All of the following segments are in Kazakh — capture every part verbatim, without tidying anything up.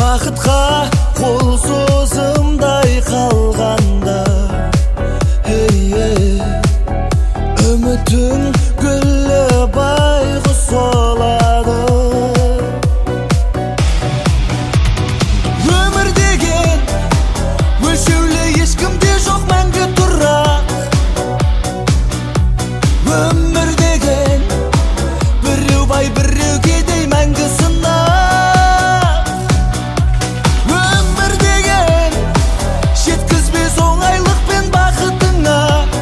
бақытқа қол созымдай қалғанда, үмітің гүлі байғұс солады. Өмір деген өлшеулі, ешкімде жоқ мәңгі тұрақ. Өмір деген біреу бай біреу кедей мәңгі сынақ. Өмір деген жеткізбес оңайлық пен бақытыңа.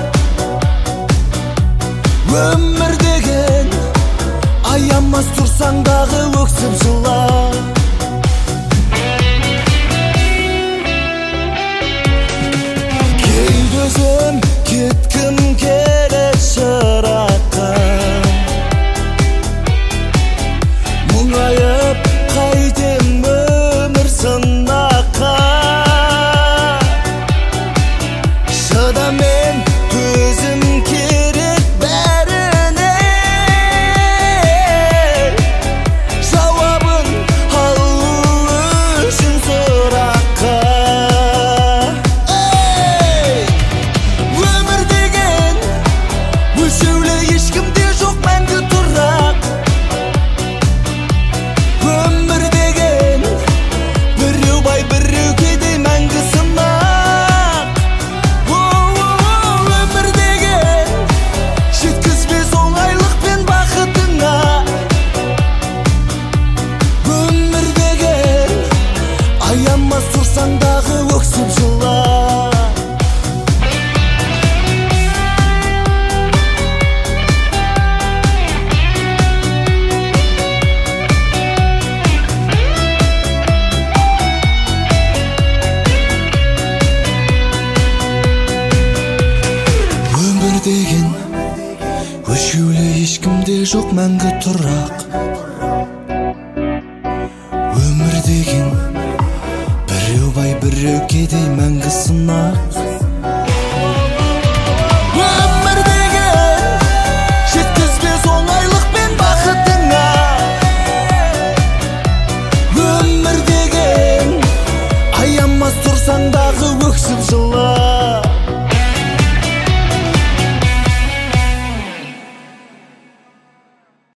Өмір деген аямас тұрсаң дағы өксіп жыла. Кейде өзім кеткім келеді шыраққа, мұңайып қайтем өмір сынаққа. Шыдамен төзім керек бәріне, жауабын алу үшін сұраққа. Өмір деген өлшеулі, ешкімде жоқ мәңгі тұрақ. Өмір деген біреу бай біреу кедей мәңгі сынақ. Өмір деген жеткізбес оңайлық пен бақытыңа. Өмір деген аямас тұрсаң дағы өксіп жыла. Өмір деген өлшеулі, ешкімде жоқ мәңгі тұрақ. Өмір деген біреу бай біреу кедей мәңгі сынақ.